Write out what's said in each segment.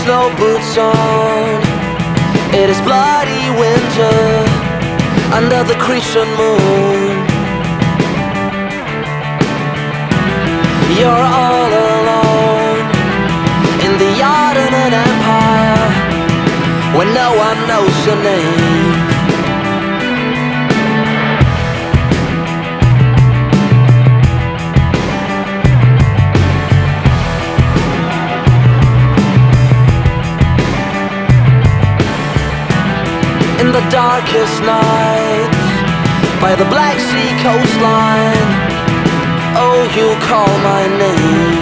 snow boots on. It is bloody winter under the Cretan moon. You're all alone in the Ottoman Empire when no one knows your name. In the darkest night, by the Black Sea coastline, oh, you call my name.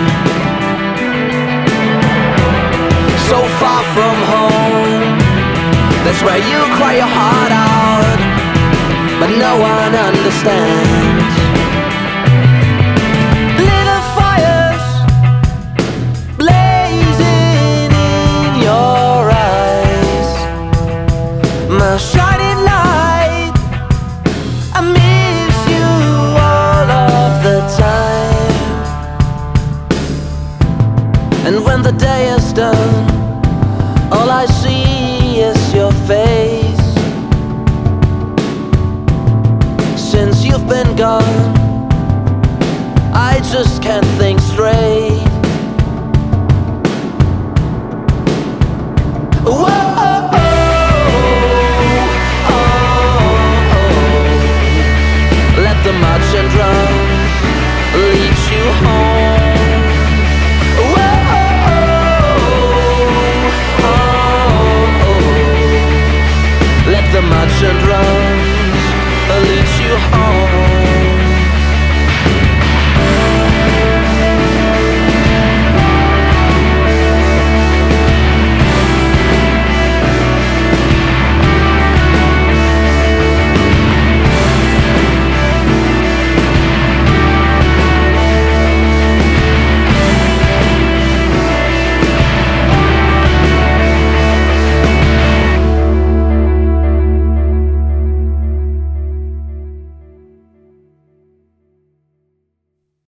So far from home, that's where you cry your heart out, but no one understands. Little fires blazing in your eyes, my shining light, I miss you all of the time. And when the day is done, all I see is your face. Since you've been gone, I just can't think straight. Whoa!